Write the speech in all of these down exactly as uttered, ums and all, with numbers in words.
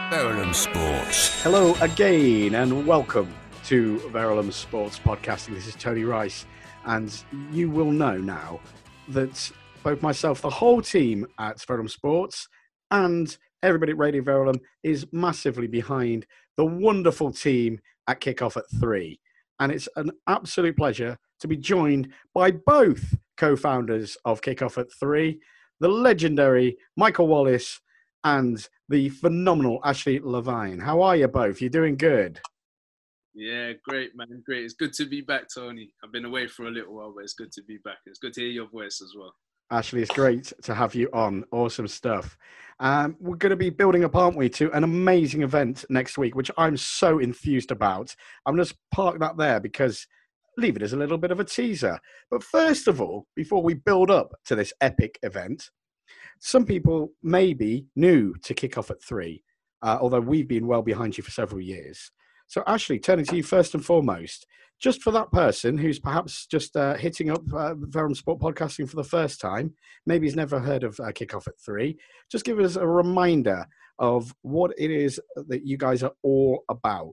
Verulam Sports. Hello again and welcome to Verulam Sports Podcasting. This is Tony Rice, and you will know now that both myself, the whole team at Verulam Sports, and everybody at Radio Verulam is massively behind the wonderful team at Kickoff at Three. And it's an absolute pleasure to be joined by both co-founders of Kickoff at Three, the legendary Michael Wallace and the phenomenal Ashley Levine. How are you both? You doing good? Yeah, great, man. Great. It's good to be back, Tony. I've been away for a little while, but it's good to be back. It's good to hear your voice as well. Ashley, it's great to have you on. Awesome stuff. Um, we're going to be building up, aren't we, to an amazing event next week, which I'm so enthused about. I'm going to park that there because leave it as a little bit of a teaser. But first of all, before we build up to this epic event, some people may be new to Kickoff at Three, uh, although we've been well behind you for several years. So, Ashley, turning to you first and foremost, just for that person who's perhaps just uh, hitting up uh, Verulam Sport Podcasting for the first time, maybe he's never heard of uh, Kickoff at Three, just give us a reminder of what it is that you guys are all about.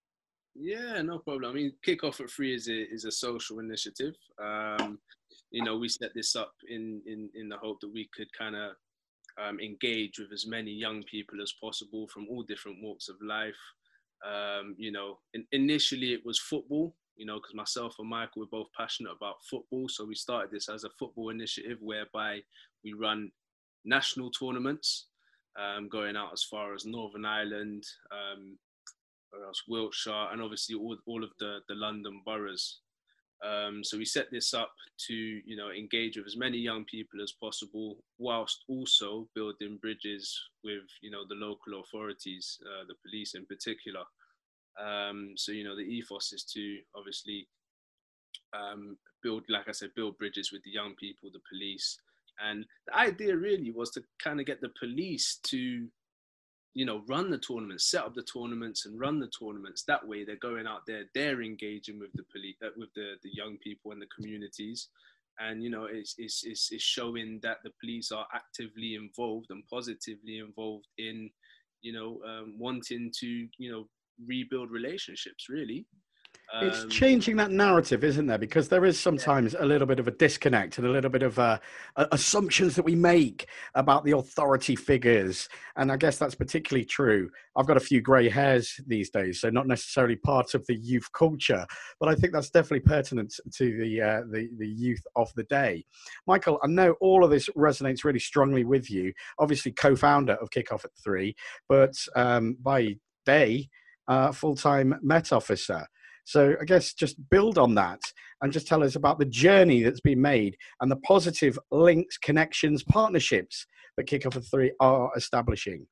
Yeah, no problem. I mean, Kickoff at Three is a, is a social initiative. Um, you know, we set this up in, in, in the hope that we could kind of um, engage with as many young people as possible from all different walks of life. Um, you know, in, initially it was football, you know, because myself and Michael were both passionate about football. So we started this as a football initiative whereby we run national tournaments, um, going out as far as Northern Ireland, um, or else Wiltshire, and obviously all, all of the, the London boroughs. Um, so we set this up to, you know, engage with as many young people as possible, whilst also building bridges with, you know, the local authorities, uh, the police in particular. Um, so, you know, the ethos is to obviously um, build, like I said, build bridges with the young people, the police. And the idea really was to kind of get the police to, you know, run the tournaments, set up the tournaments and run the tournaments. That way they're going out there, they're engaging with the police, uh, with the, the young people and the communities. And, you know, it's, it's, it's, it's showing that the police are actively involved and positively involved in, you know, um, wanting to, you know, rebuild relationships, really. Um, It's changing that narrative, isn't there? Because there is sometimes a little bit of a disconnect and a little bit of uh, assumptions that we make about the authority figures. And I guess that's particularly true. I've got a few grey hairs these days, so not necessarily part of the youth culture, but I think that's definitely pertinent to the, uh, the, the youth of the day. Michael, I know all of this resonates really strongly with you, obviously co-founder of Kickoff at Three, but um, by day, uh, full-time Met officer. So I guess just build on that and just tell us about the journey that's been made and the positive links, connections, partnerships that Kickoff at Three are establishing.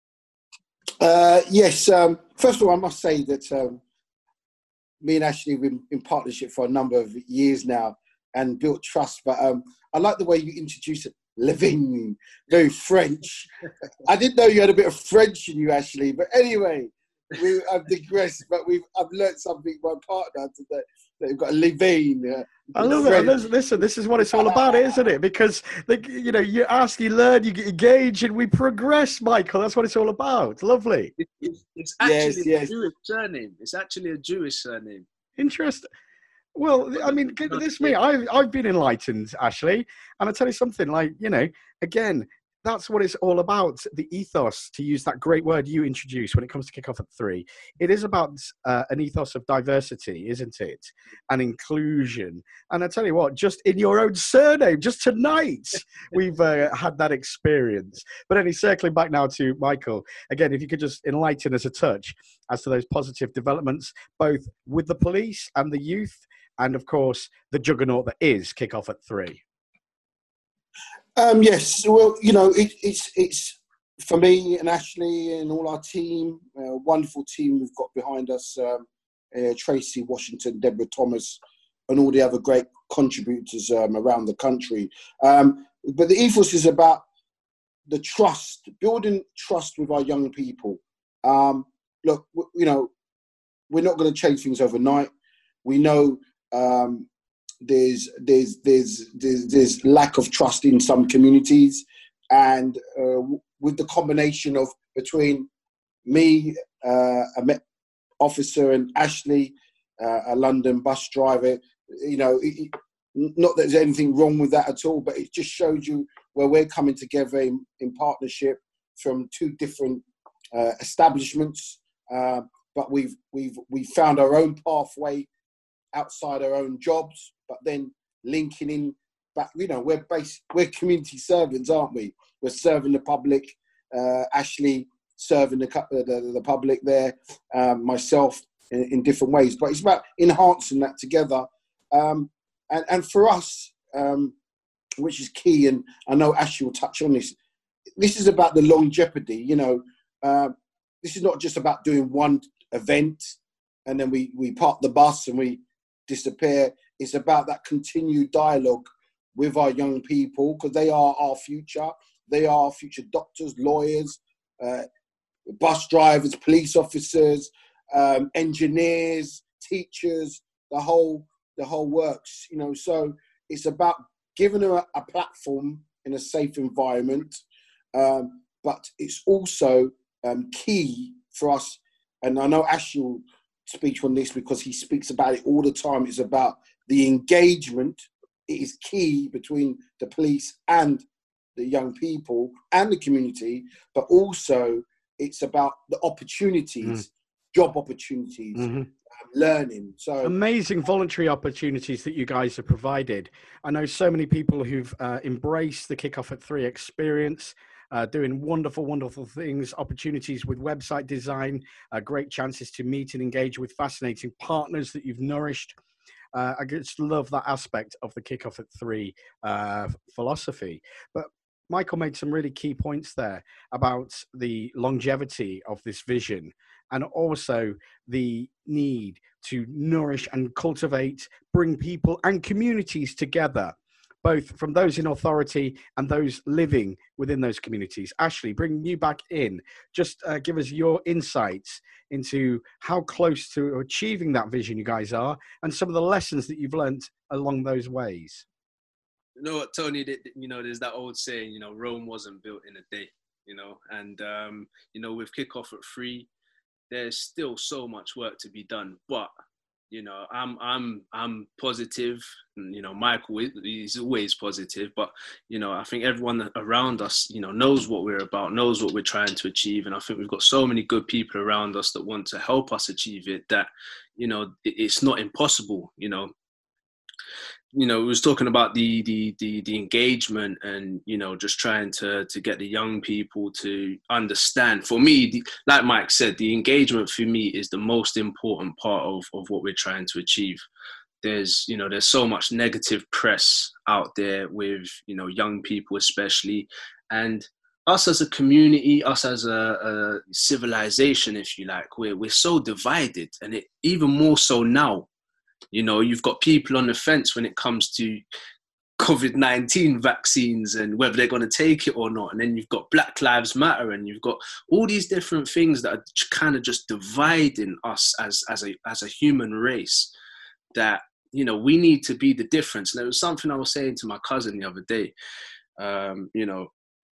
Uh, yes. Um, first of all, I must say that um, me and Ashley have been in partnership for a number of years now and built trust. But um, I like the way you introduced it, Levine, very French. I didn't know you had a bit of French in you, Ashley. But anyway, we have digressed, but we've I've learned something from my partner today. That we've got a Levine. Uh, I love it. Listen, listen, this is what it's all about, isn't it? Because the, you know, you ask, you learn, you engage, and we progress, Michael. That's what it's all all Lovely. it, it's, it's actually Yes, a yes. Jewish surname. It's actually a Jewish surname. Interesting. Well, I mean, this me. I've I've been enlightened, Ashley, and I tell you something. Like, you know, again, that's what it's all about. The ethos, to use that great word you introduced when it comes to Kickoff at Three, it is about uh, an ethos of diversity, isn't it? And inclusion. And I tell you what, just in your own surname, just tonight, we've uh, had that experience. But anyway, circling back now to Michael, again, if you could just enlighten us a touch as to those positive developments, both with the police and the youth, and of course, the juggernaut that is Kickoff at Three. Um, yes, well, you know, it, it's it's for me and Ashley and all our team, a wonderful team we've got behind us, um, uh, Tracy Washington, Deborah Thomas, and all the other great contributors um, around the country. Um, but the ethos is about the trust, building trust with our young people. Um, look, w- you know, we're not going to change things overnight. We know um, There's, there's there's there's there's lack of trust in some communities, and uh, with the combination of between me, uh, a Met officer, and Ashley, uh, a London bus driver. You know, it, it, not that there's anything wrong with that at all, but it just shows you where we're coming together in, in partnership from two different uh, establishments. Uh, but we've we've we found our own pathway outside our own jobs, but then linking in back. You know, we're based, we're community servants, aren't we? We're serving the public. Uh, Ashley serving the, the the public there, um, myself in, in different ways. But it's about enhancing that together. Um, and, and for us, um, which is key, and I know Ashley will touch on this, this is about the longevity. You know, uh, this is not just about doing one event and then we, we park the bus and we disappear. It's about that continued dialogue with our young people, because they are our future. They are our future doctors, lawyers, uh, bus drivers, police officers, um, engineers, teachers, the whole the whole works. You know, so it's about giving them a, a platform in a safe environment, um, but it's also um, key for us. And I know Ashley will speak on this because he speaks about it all the time. It's about the engagement. It is key between the police and the young people and the community, but also it's about the opportunities, mm. job opportunities, mm-hmm. um, learning. So amazing voluntary opportunities that you guys have provided. I know so many people who've uh, embraced the Kickoff at Three experience, uh, doing wonderful, wonderful things, opportunities with website design, uh, great chances to meet and engage with fascinating partners that you've nourished. Uh, I just love that aspect of the Kickoff at Three uh, philosophy. But Michael made some really key points there about the longevity of this vision, and also the need to nourish and cultivate, bring people and communities together, both from those in authority and those living within those communities. Ashley, bringing you back in, just uh, give us your insights into how close to achieving that vision you guys are and some of the lessons that you've learned along those ways. You know what, Tony, you know, there's that old saying, you know, Rome wasn't built in a day, you know, and, um, you know, with Kickoff at Three, there's still so much work to be done, but, you know, I'm, I'm, I'm positive, and, you know, Michael is always positive, but, you know, I think everyone around us, you know, knows what we're about, knows what we're trying to achieve. And I think we've got so many good people around us that want to help us achieve it that, you know, it's not impossible, you know. You know, we was talking about the, the the the engagement and, you know, just trying to to get the young people to understand. For me, the, like Mike said, the engagement for me is the most important part of, of what we're trying to achieve. There's, you know, there's so much negative press out there with, you know, young people especially. And us as a community, us as a, a civilization, if you like, we're, we're so divided, and it even more so now. You know, you've got people on the fence when it comes to COVID nineteen vaccines and whether they're going to take it or not. And then you've got Black Lives Matter, and you've got all these different things that are kind of just dividing us as, as, a, as a human race, that, you know, we need to be the difference. And it was something I was saying to my cousin the other day. Um, you know,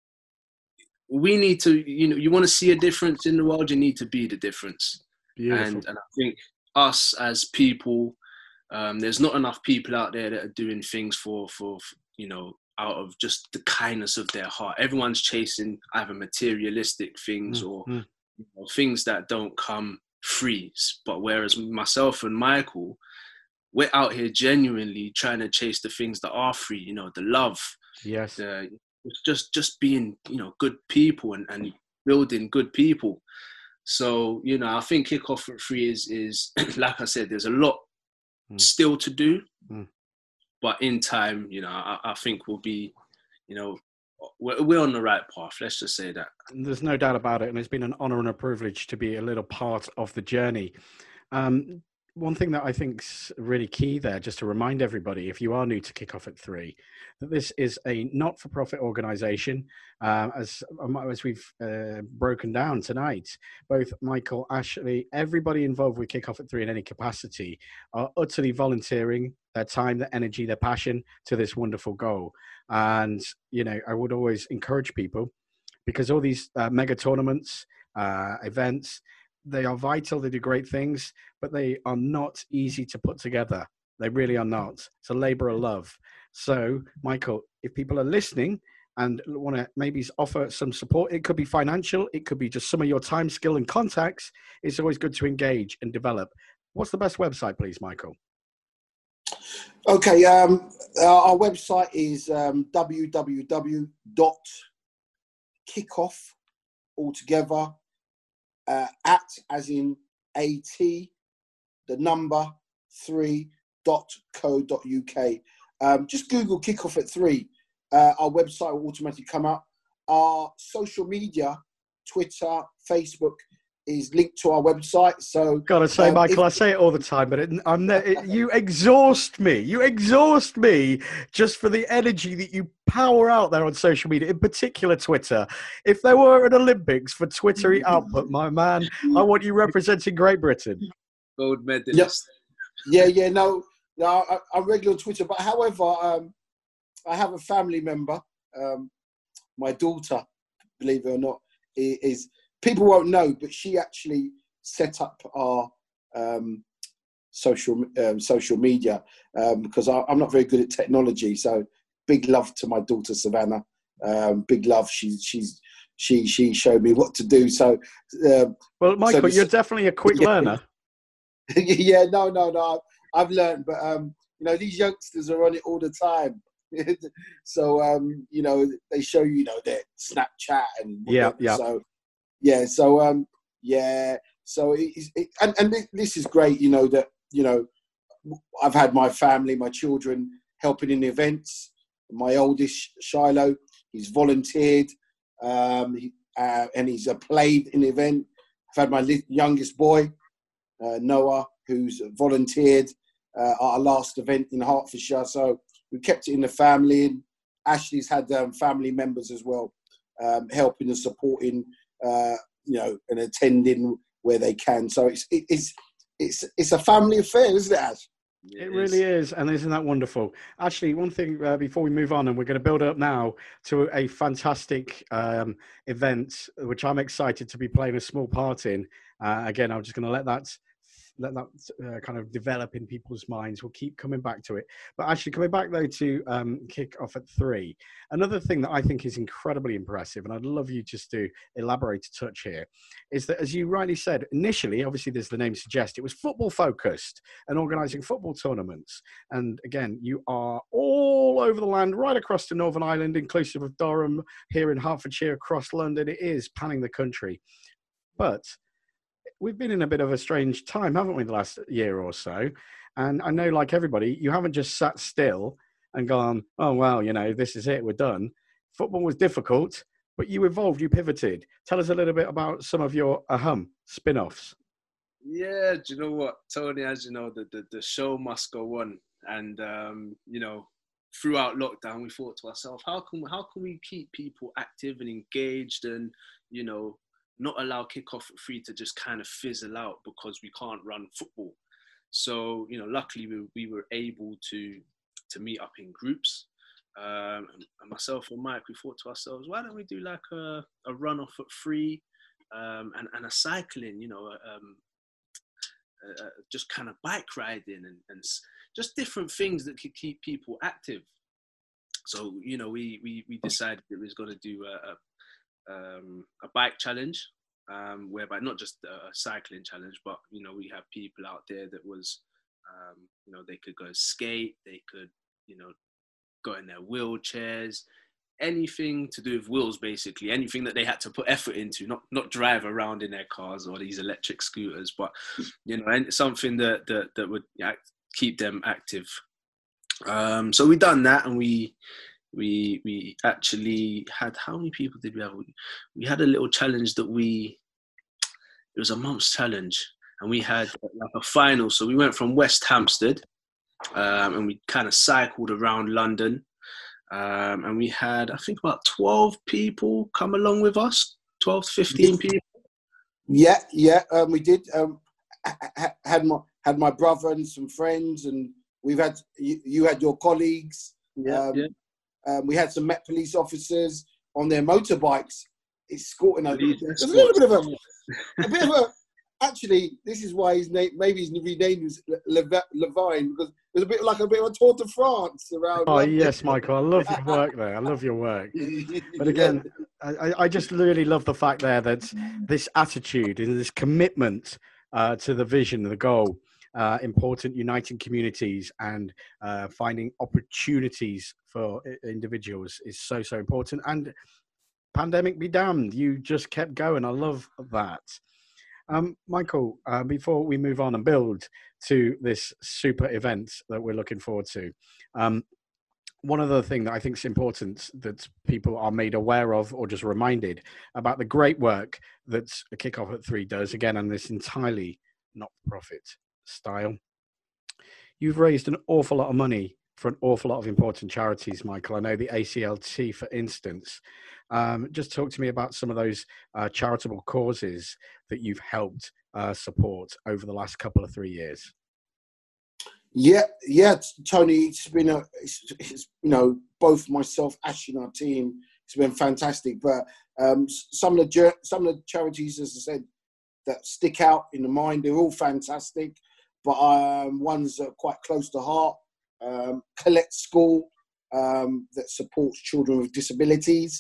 we need to, you know, you want to see a difference in the world, you need to be the difference. And, and I think us as people, Um, there's not enough people out there that are doing things for, for, you know, out of just the kindness of their heart. Everyone's chasing either materialistic things or mm-hmm. you know, things that don't come free. But whereas myself and Michael, we're out here genuinely trying to chase the things that are free, you know, the love. Yes. The, just, just being, you know, good people and, and building good people. So, you know, I think Kickoff at Three is, is, like I said, there's a lot still to do, mm. but in time, you know, I, I think we'll be, you know, we're, we're on the right path. Let's just say that. There's no doubt about it, and it's been an honor and a privilege to be a little part of the journey. Um, one thing that I think's really key there, just to remind everybody, if you are new to Kickoff at Three, that this is a not-for-profit organisation, uh, as as we've uh, broken down tonight. Both Michael, Ashley, everybody involved with Kickoff at Three in any capacity are utterly volunteering their time, their energy, their passion to this wonderful goal. And, you know, I would always encourage people, because all these uh, mega tournaments uh, events. They are vital. They do great things, but they are not easy to put together. They really are not. It's a labor of love. So, Michael, if people are listening and want to maybe offer some support, it could be financial, it could be just some of your time, skill, and contacts. It's always good to engage and develop. What's the best website, please, Michael? Okay, um, our website is um, w w w dot kickoff altogether uh, at, as in at, the number three dot co dot uk. Um, just Google Kickoff at three. Uh, our website will automatically come up. Our social media, Twitter, Facebook, is linked to our website. So, gotta say, um, Michael, if- I say it all the time, but it, I'm ne- it, you exhaust me. You exhaust me just for the energy that you power out there on social media, in particular Twitter. If there were an Olympics for Twittery output, my man, I want you representing Great Britain. Gold medalist. Yeah, yeah, yeah. No, no, I, I'm regular on Twitter, but however, um, I have a family member. Um, my daughter, believe it or not, is, is people won't know, but she actually set up our um, social um, social media um, because I, I'm not very good at technology. So big love to my daughter Savannah. Um, big love. She's she's she she showed me what to do. So um, well, Michael, so you're definitely a quick yeah, learner. yeah, no, no, no. I've learned, but um, you know, these youngsters are on it all the time. So um, you know, they show you, you know, their Snapchat and yeah, yeah. So yeah, so um, yeah, so it, it, and and this is great. You know that you know, I've had my family, my children helping in the events. My oldest Shiloh, he's volunteered, um, he, uh, and he's uh, played in the event. I've had my youngest boy, uh, Noah, who's volunteered uh, at our last event in Hertfordshire. So we kept it in the family. And Ashley's had um, family members as well, um, helping and supporting, uh, you know, and attending where they can. So it's it, it's it's it's a family affair, isn't it, Ash? It, it really is, and isn't that wonderful? Actually, one thing uh, before we move on, and we're going to build up now to a fantastic um, event, which I'm excited to be playing a small part in. Uh, again, I'm just going to let that let that uh, kind of develop in people's minds. We'll keep coming back to it. But actually, coming back though to um, kick off at three, another thing that I think is incredibly impressive, and I'd love you just to elaborate a touch here, is that, as you rightly said, initially, obviously, as the name suggests, it was football focused and organising football tournaments. And again, you are all over the land, right across to Northern Ireland, inclusive of Durham, here in Hertfordshire, across London. It is panning the country. But we've been in a bit of a strange time, haven't we, the last year or so? And I know, like everybody, you haven't just sat still and gone, oh, well, you know, this is it, we're done. Football was difficult, but you evolved, you pivoted. Tell us a little bit about some of your ahum spin-offs. Yeah, do you know what, Tony, as you know, the, the, the show must go on. And, um, you know, throughout lockdown, we thought to ourselves, how can, how can we keep people active and engaged and, you know, not allow Kickoff at three to just kind of fizzle out because we can't run football. So, you know, luckily we, we were able to to meet up in groups. Um, and myself and Mike, we thought to ourselves, why don't we do like a, a run off at three um, and, and a cycling, you know, um, uh, just kind of bike riding and, and just different things that could keep people active. So, you know, we, we, we decided it was going to do a, a Um, a bike challenge, um, whereby not just a cycling challenge, but you know we have people out there that was, um, you know, they could go skate, they could, you know, go in their wheelchairs, anything to do with wheels, basically, anything that they had to put effort into, not not drive around in their cars or these electric scooters, but you know, and something that that that would keep them active. Um, so we done that, and we. We we actually had, how many people did we have? We, we had a little challenge that we, it was a month's challenge, and we had like a final. So we went from West Hampstead, um, and we kind of cycled around London, um, and we had, I think, about twelve people come along with us, twelve to fifteen people. Yeah, yeah, um, we did. Um, had my had my brother and some friends, and we've had you, you had your colleagues. Yeah, um, yeah. Um, we had some Met Police officers on their motorbikes escorting us. There's a little bit of a, a bit of a. Actually, this is why his name, maybe his rename was Levi- Levine, because it was a bit like a bit of a Tour de France around. Oh, London. yes, Michael, I love your work there. I love your work. But again, I, I just really love the fact there that this attitude and this commitment uh, to the vision, the goal, uh, important uniting communities and uh, finding opportunities for individuals is so, so important. And pandemic be damned, you just kept going. I love that. Um, Michael, uh, before we move on and build to this super event that we're looking forward to, um, one other thing that I think is important that people are made aware of or just reminded about the great work that a Kickoff at Three does, again, on this entirely not-for-profit style. You've raised an awful lot of money for an awful lot of important charities, Michael. I know the A C L T, for instance. Um, just talk to me about some of those uh, charitable causes that you've helped uh, support over the last couple of three years. Yeah, yeah, Tony. It's been a, it's, it's, you know, both myself, Ashley, and our team. It's been fantastic. But um, some of the some of the charities, as I said, that stick out in the mind, they're all fantastic. But um, ones that are quite close to heart. Um, Collect School um, that supports children with disabilities.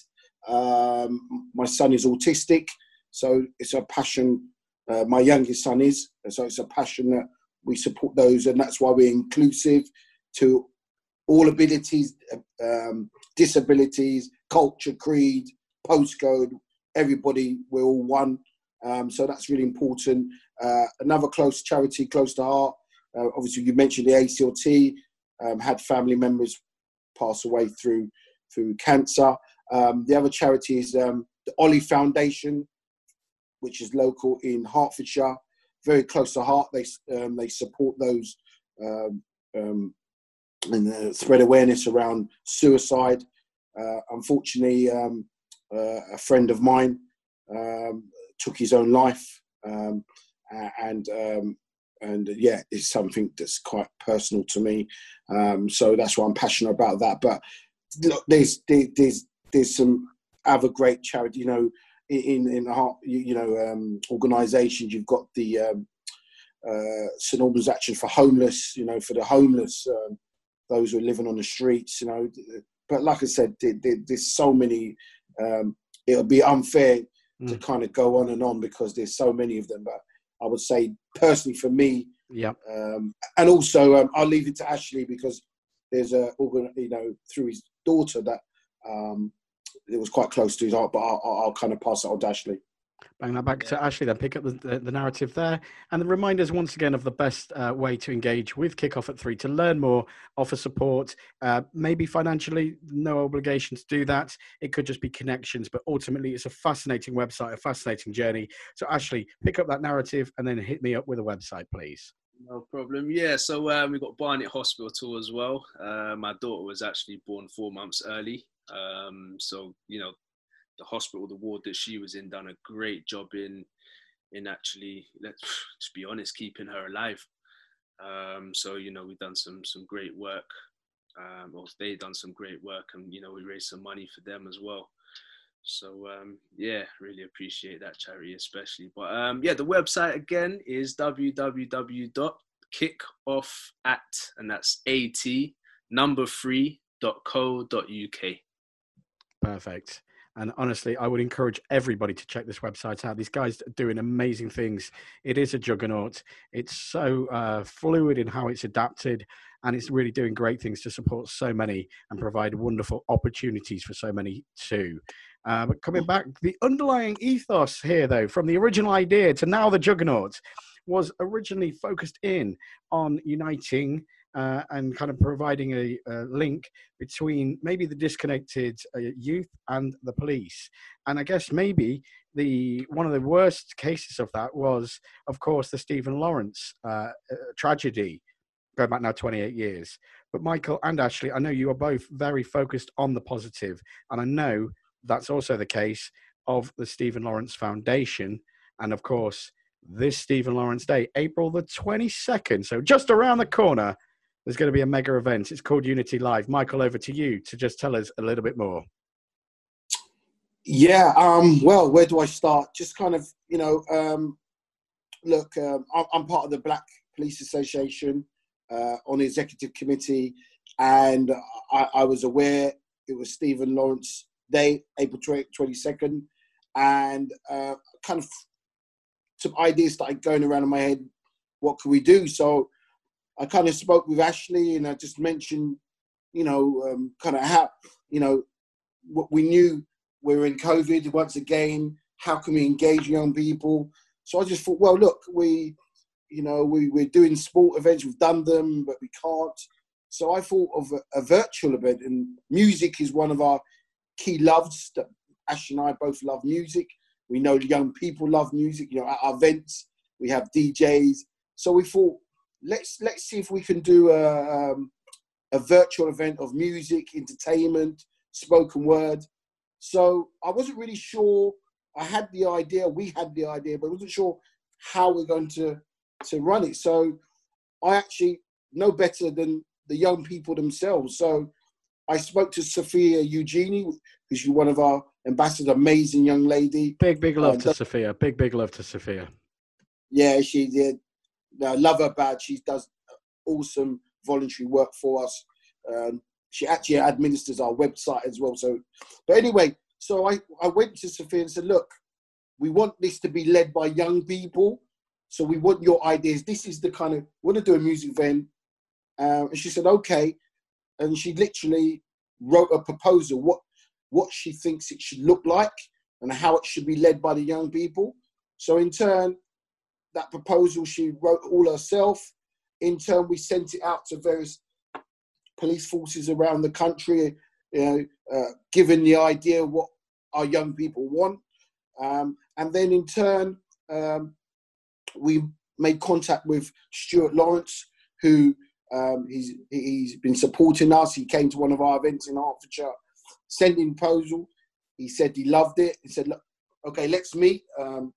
Um, my son is autistic, so it's a passion. Uh, my youngest son is, so it's a passion that we support those, and that's why we're inclusive to all abilities, um, disabilities, culture, creed, postcode, everybody, we're all one. Um, so that's really important. Uh, another close charity, close to heart, uh, obviously you mentioned the A C L T, um, had family members pass away through through cancer. Um, the other charity is um, the Ollie Foundation, which is local in Hertfordshire, very close to heart. They um, they support those um, um, and uh, spread awareness around suicide. Uh, unfortunately, um, uh, a friend of mine um, took his own life, um, and um, and uh, yeah, it's something that's quite personal to me. Um, so that's why I'm passionate about that. But look, there's there's there's some other great charity, you know, in in the heart, you, you know, um, organisations. You've got the um, uh, St Albans Action for Homeless, you know, for the homeless, um, those who are living on the streets, you know. But like I said, there, there, there's so many. Um, it'll be unfair mm. to kind of go on and on because there's so many of them. But I would say personally for me, yeah. Um, and also um, I'll leave it to Ashley because there's a, you know, through his daughter that. Um, it was quite close to his heart, but I'll, I'll kind of pass it on to Ashley. Bang that back to Ashley, then pick up the, the, the narrative there. And the reminders once again of the best uh, way to engage with Kickoff at Three, to learn more, offer support, uh, maybe financially, no obligation to do that. It could just be connections, but ultimately it's a fascinating website, a fascinating journey. So Ashley, pick up that narrative and then hit me up with a website, please. No problem. Yeah, so um, we've got Barnet Hospital as well. Uh, my daughter was actually born four months early. Um, so, you know, the hospital, the ward that she was in, done a great job in, in actually, let's just be honest, keeping her alive. Um, so, you know, we've done some, some great work, um, or they done some great work, and, you know, we raised some money for them as well. So, um, yeah, really appreciate that charity especially. But, um, yeah, the website again is w w w dot kickoff at, and that's at, number three, dot co dot u k. Perfect. And honestly, I would encourage everybody to check this website out. These guys are doing amazing things. It is a juggernaut. It's so uh, fluid in how it's adapted, and it's really doing great things to support so many and provide wonderful opportunities for so many too. Uh, but coming back, the underlying ethos here, though, from the original idea to now the juggernaut, was originally focused in on uniting Uh, and kind of providing a, a link between maybe the disconnected uh, youth and the police. And I guess maybe the one of the worst cases of that was, of course, the Stephen Lawrence uh, uh, tragedy, going back now twenty-eight years. But Michael and Ashley, I know you are both very focused on the positive, and I know that's also the case of the Stephen Lawrence Foundation. And of course, this Stephen Lawrence Day, April the twenty-second, so just around the corner, there's going to be a mega event. It's called Unity Live. Michael, over to you to just tell us a little bit more. Yeah, um, well, where do I start? Just kind of, you know, um, look, um, I'm, I'm part of the Black Police Association uh, on the executive committee, and I, I was aware it was Stephen Lawrence Day, April twenty-second, and uh, kind of some ideas started going around in my head. What could we do? So I kind of spoke with Ashley, and I just mentioned, you know, um, kind of how, you know, what we knew we were in COVID once again. How can we engage young people? So I just thought, well, look, we, you know, we, we're doing sport events. We've done them, but we can't. So I thought of a, a virtual event, and music is one of our key loves. Ash and I both love music. We know young people love music. You know, at our events, we have D Js. So we thought, let's let's see if we can do a, um, a virtual event of music, entertainment, spoken word. So I wasn't really sure. I had the idea, we had the idea, but I wasn't sure how we're going to, to run it. So I actually know better than the young people themselves. So I spoke to Sophia Eugenie, who's one of our ambassadors, amazing young lady. Big, big love uh, to Sophia. Big, big love to Sophia. Yeah, she did. I love her bad. She does awesome voluntary work for us. Um, she actually administers our website as well. So, but anyway, so I, I went to Sophia and said, look, we want this to be led by young people. So we want your ideas. This is the kind of, we want to do a music event. Um, and she said, okay. And she literally wrote a proposal, what, what she thinks it should look like and how it should be led by the young people. So in turn, that proposal, she wrote all herself. In turn, we sent it out to various police forces around the country, you know, uh, given the idea of what our young people want. Um, and then in turn, um, we made contact with Stuart Lawrence, who um, he's, he's been supporting us. He came to one of our events in Hertfordshire, sent in proposal. He said he loved it. He said, look, okay, let's meet. Um,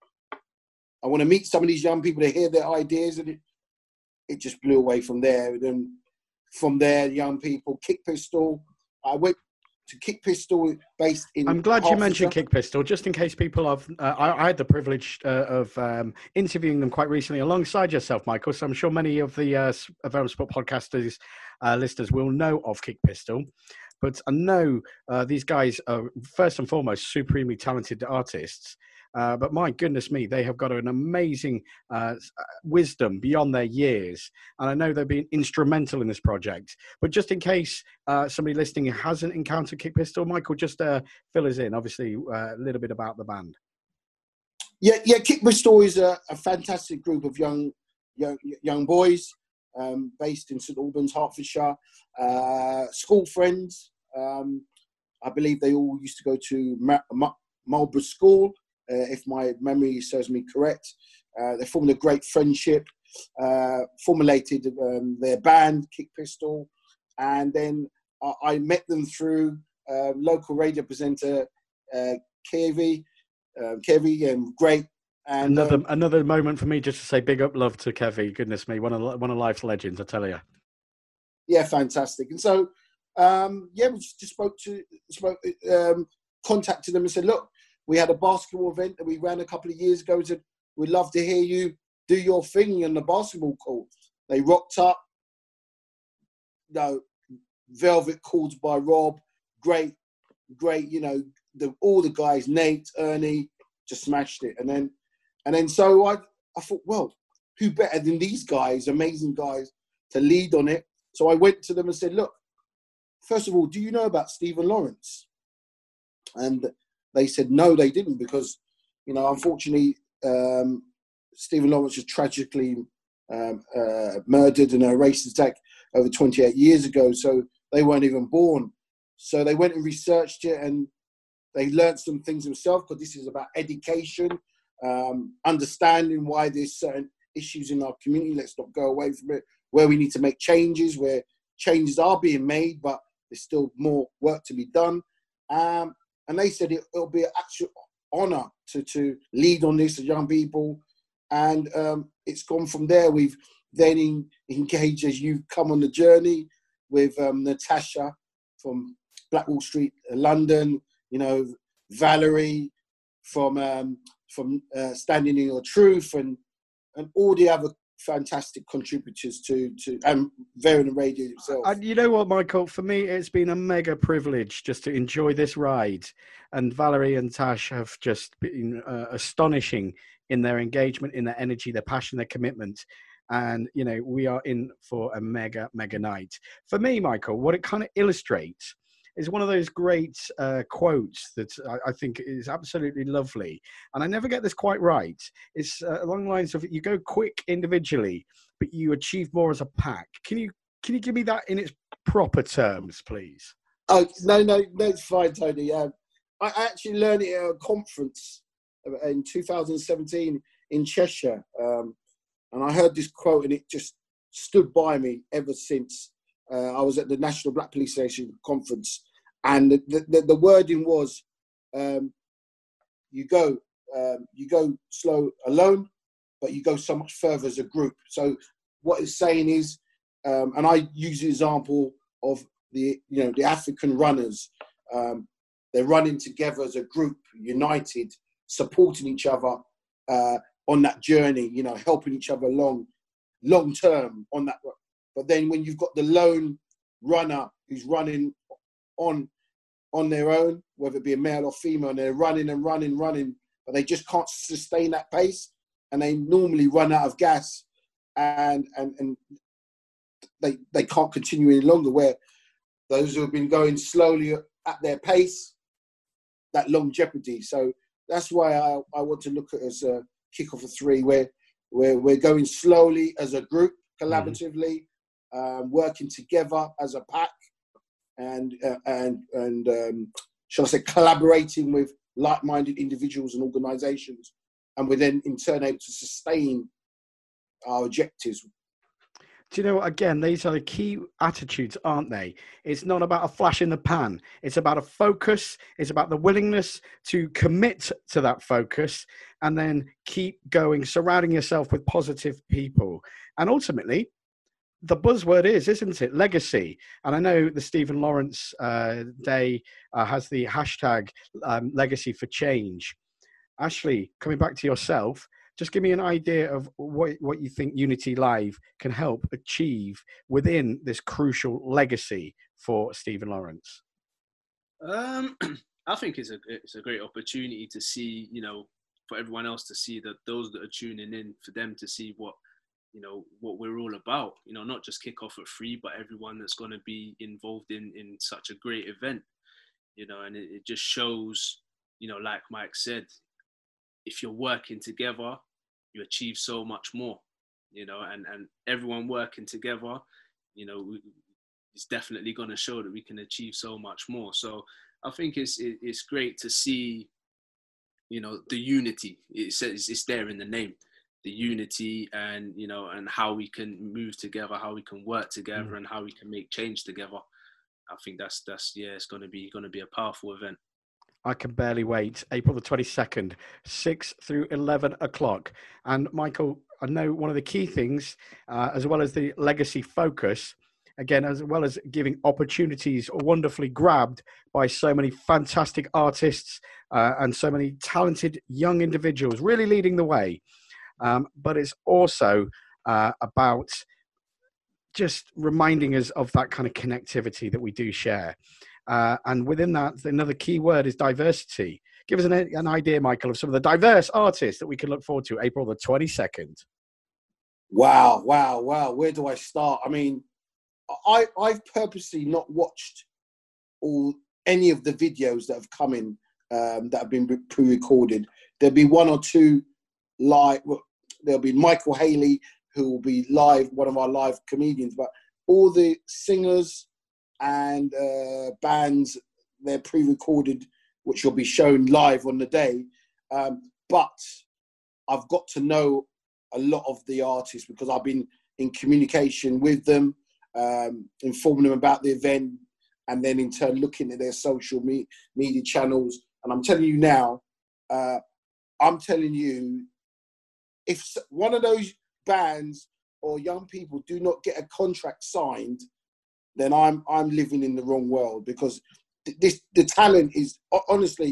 I want to meet some of these young people to hear their ideas. And it, it just blew away from there. And then from there, young people, Kick Pistol. I went to Kick Pistol based in I'm glad you mentioned Hertfordshire. Kick Pistol, just in case people have. Uh, I, I had the privilege uh, of um, interviewing them quite recently alongside yourself, Michael. So I'm sure many of the uh, Avera Sport podcasters, uh, listeners will know of Kick Pistol. But I know uh, these guys are, first and foremost, supremely talented artists. Uh, but my goodness me, they have got an amazing uh, wisdom beyond their years. And I know they've been instrumental in this project. But just in case uh, somebody listening hasn't encountered Kick Pistol, Michael, just uh, fill us in, obviously, uh, a little bit about the band. Yeah, yeah. Kick Pistol is a, a fantastic group of young young, young boys um, based in St Albans, Hertfordshire. Uh, school friends. Um, I believe they all used to go to Ma- Ma- Marlborough School. Uh, if my memory serves me correct. Uh, they formed a great friendship, uh, formulated um, their band, Kick Pistol, and then I, I met them through uh, local radio presenter, uh, Kevy, uh, Kevy, and great. And another um, another moment for me just to say big up love to Kevy. Goodness me, one of one of life's legends, I tell you. Yeah, fantastic. And so, um, yeah, we just spoke to, spoke, um, contacted them and said, look, we had a basketball event that we ran a couple of years ago. Said, we'd love to hear you do your thing on the basketball court. They rocked up. You know, Velvet Calls by Rob. Great, great, you know, the, all the guys, Nate, Ernie, just smashed it. And then, and then so I, I thought, well, who better than these guys, amazing guys, to lead on it? So I went to them and said, look, first of all, do you know about Stephen Lawrence? And they said, no, they didn't, because, you know, unfortunately, um, Stephen Lawrence was tragically um, uh, murdered in a racist attack over twenty-eight years ago. So they weren't even born. So they went and researched it, and they learned some things themselves, because this is about education, um, understanding why there's certain issues in our community. Let's not go away from it, where we need to make changes, where changes are being made, but there's still more work to be done. Um, And they said it, it'll be an actual honour to, to lead on this as young people. And um, it's gone from there. We've then in, engaged, as you've come on the journey, with um, Natasha from Black Wall Street, London, you know, Valerie, from um, from uh, Standing in Your Truth, and and all the other fantastic contributors to to and Variant Radio itself. And you know what, Michael? For me, it's been a mega privilege just to enjoy this ride. And Valerie and Tash have just been uh, astonishing in their engagement, in their energy, their passion, their commitment. And, you know, we are in for a mega, mega night. For me, Michael, what it kind of illustrates is one of those great uh, quotes that I, I think is absolutely lovely. And I never get this quite right. It's uh, along the lines of, you go quick individually, but you achieve more as a pack. Can you can you give me that in its proper terms, please? Oh, no, no, no, it's fine, Tony. Um, I actually learned it at a conference in two thousand seventeen in Cheshire. Um, and I heard this quote and it just stood by me ever since. Uh, I was at the National Black Police Association conference, and the, the, the wording was, um, you go um, you go slow alone, but you go so much further as a group. So what it's saying is, um, and I use the example of the you know the African runners. Um, they're running together as a group, united, supporting each other uh, on that journey. You know, helping each other along, long term on that. But then when you've got the lone runner who's running on on their own, whether it be a male or female, and they're running and running, running, but they just can't sustain that pace, and they normally run out of gas, and and and they they can't continue any longer. Where those who have been going slowly at their pace, that longevity. So that's why I, I want to look at it as a kick-off of three, where where we're going slowly as a group, collaboratively. Mm-hmm. Um, working together as a pack, and uh, and and um, shall I say, collaborating with like-minded individuals and organisations, and we're then in turn able to sustain our objectives. Do you know, again, these are the key attitudes, aren't they? It's not about a flash in the pan. It's about a focus. It's about the willingness to commit to that focus and then keep going, surrounding yourself with positive people. And ultimately, the buzzword is, isn't it, legacy? And I know the Stephen Lawrence uh, Day uh, has the hashtag um, legacy for change. Ashley, coming back to yourself, just give me an idea of what, what you think Unity Live can help achieve within this crucial legacy for Stephen Lawrence. Um, I think it's a it's a great opportunity to see, you know, for everyone else to see, that those that are tuning in, for them to see what, you know, what we're all about, you know, not just kick off at three, but everyone that's going to be involved in, in such a great event, you know, and it, it just shows, you know, like Mike said, if you're working together, you achieve so much more, you know, and, and everyone working together, you know, we, it's definitely going to show that we can achieve so much more. So I think it's, it, it's great to see, you know, the unity. It says it's there in the name. The unity, and you know, and how we can move together, how we can work together, mm. and how we can make change together. I think that's that's yeah, it's going to be going to be a powerful event. I can barely wait. April the twenty-second, six through eleven o'clock. And Michael, I know one of the key things, uh, as well as the legacy focus, again, as well as giving opportunities wonderfully grabbed by so many fantastic artists uh, and so many talented young individuals, really leading the way. Um, but it's also uh, about just reminding us of that kind of connectivity that we do share. Uh, and within that, another key word is diversity. Give us an, an idea, Michael, of some of the diverse artists that we can look forward to April the twenty-second. Wow, wow, wow. Where do I start? I mean, I, I've purposely not watched all any of the videos that have come in um, that have been pre-recorded. There'll be one or two live. There'll be Michael Haley, who will be live, one of our live comedians. But all the singers and uh, bands, they're pre-recorded, which will be shown live on the day. Um, but I've got to know a lot of the artists because I've been in communication with them, um, informing them about the event, and then in turn looking at their social me- media channels. And I'm telling you now, uh, I'm telling you, if one of those bands or young people do not get a contract signed, then I'm I'm living in the wrong world, because this the talent is, honestly,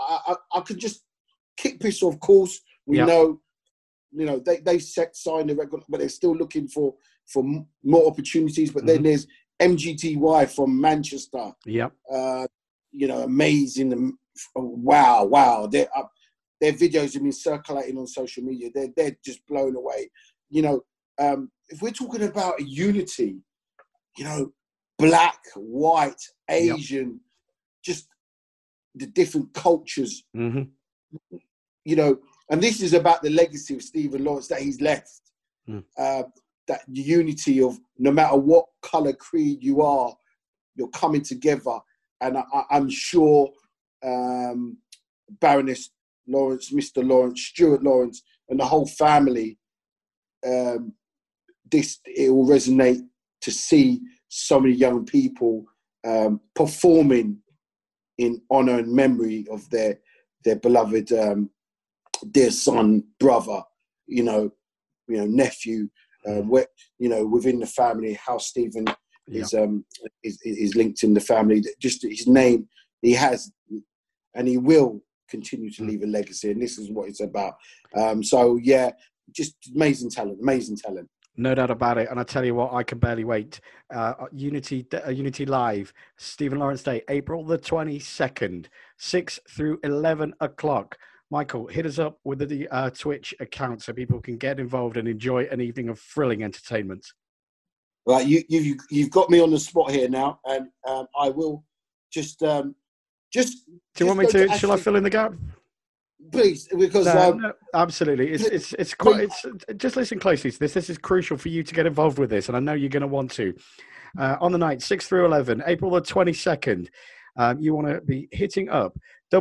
I, I, I could just kick Pistol, of course. We yeah. know, you know, they, they set, signed the record, but they're still looking for, for more opportunities. But mm-hmm. then there's M G T Y from Manchester. Yeah. Uh, you know, amazing. Wow, wow. They're up. Their videos have been circulating on social media. They're, they're just blown away. You know, um, if we're talking about unity, you know, black, white, Asian, yep. just the different cultures, mm-hmm. you know, and this is about the legacy of Stephen Lawrence that he's left. Mm. Uh, that unity of no matter what colour, creed you are, you're coming together. And I, I'm sure um, Baroness Lawrence, Mister Lawrence, Stuart Lawrence, and the whole family, um, this it will resonate to see so many young people um, performing in honour and memory of their their beloved um, dear son, brother, you know, you know, nephew, uh, where, you know, within the family, how Stephen yeah. is um is, is linked in the family. Just his name, he has, and he will continue to leave a legacy, and this is what it's about. Um, so yeah, just amazing talent, amazing talent. No doubt about it. And I tell you what, I can barely wait. Uh, Unity, uh, Unity Live, Stephen Lawrence Day, April the twenty-second, six through eleven o'clock. Michael, hit us up with the uh, Twitch account so people can get involved and enjoy an evening of thrilling entertainment. Right, you, you, you've got me on the spot here now, and um, I will just... Um, just Do you just want me to, to shall Ashley, I fill in the gap? Please, because... No, um, no, absolutely. It's, it's, it's quite, it's, just listen closely to this. This is crucial for you to get involved with this, and I know you're going to want to. Uh, on the night, six through eleven, April the twenty-second, um, you want to be hitting up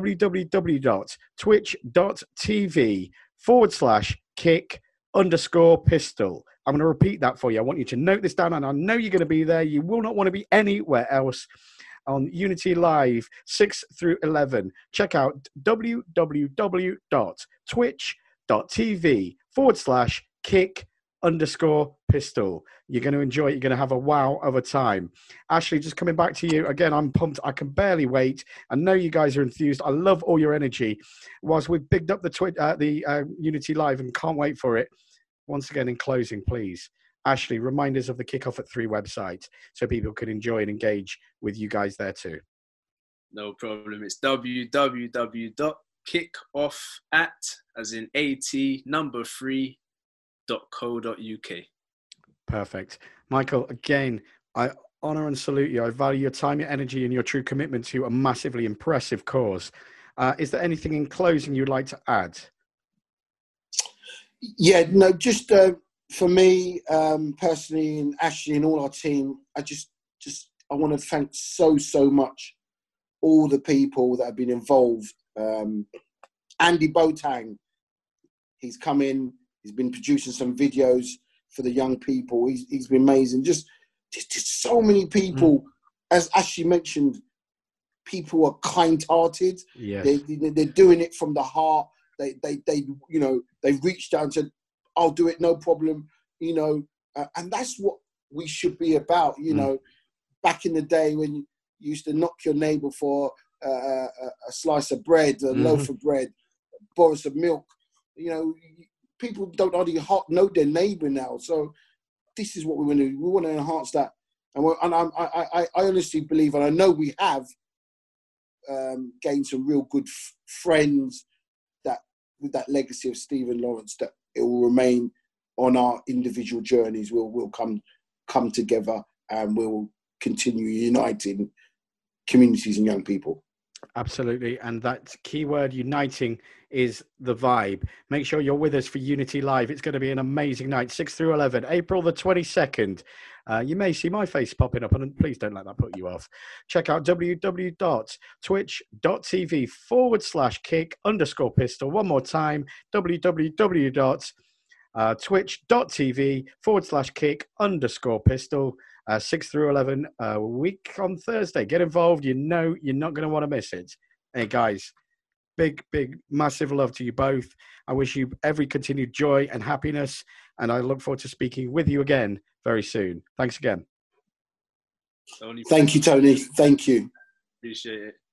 www.twitch.tv forward slash kick underscore pistol. I'm going to repeat that for you. I want you to note this down, and I know you're going to be there. You will not want to be anywhere else. On Unity Live, six through eleven. Check out www.twitch.tv forward slash kick underscore pistol. You're going to enjoy it. You're going to have a wow of a time. Ashley, just coming back to you. Again, I'm pumped. I can barely wait. I know you guys are enthused. I love all your energy. Whilst we've bigged up the, twi- uh, the uh, Unity Live and can't wait for it. Once again, in closing, please, Ashley, remind us of the Kickoff at Three website so people can enjoy and engage with you guys there too. No problem. It's www.kickoffathat, as in at number three dot co dot uk. Perfect. Michael, again, I honour and salute you. I value your time, your energy, and your true commitment to a massively impressive cause. Uh, is there anything in closing you'd like to add? Yeah, no, just... Uh... For me, um, personally, and Ashley and all our team, I just, just, I want to thank so, so much all the people that have been involved. Um, Andy Botang, he's come in, he's been producing some videos for the young people. He's, he's been amazing. Just, just, just so many people. Mm. As Ashley mentioned, people are kind-hearted. Yes. They, they, they're doing it from the heart. They, they, they, you know, they've reached out and said, I'll do it, no problem, you know, uh, and that's what we should be about, you mm. know. Back in the day when you used to knock your neighbour for uh, a, a slice of bread, a mm-hmm. loaf of bread, a boris of milk, you know, people don't already know their neighbour now. So this is what we want to do. We want to enhance that. And, we're, and I, I, I, I honestly believe, and I know we have um, gained some real good f- friends that with that legacy of Stephen Lawrence, that it will remain on our individual journeys. We'll we'll come come together and we'll continue uniting communities and young people. Absolutely. And that keyword uniting is the vibe. Make sure you're with us for Unity Live. It's going to be an amazing night, six through eleven, April the twenty-second. Uh, you may see my face popping up, and please don't let that put you off. Check out www.twitch.tv forward slash kick underscore pistol. One more time, www.twitch.tv forward slash kick underscore pistol. Uh, six through eleven, a uh, week on Thursday. Get involved. You know you're not going to want to miss it. Hey, guys, big, big, massive love to you both. I wish you every continued joy and happiness, and I look forward to speaking with you again very soon. Thanks again. Thank you, Tony. Thank you. Appreciate it.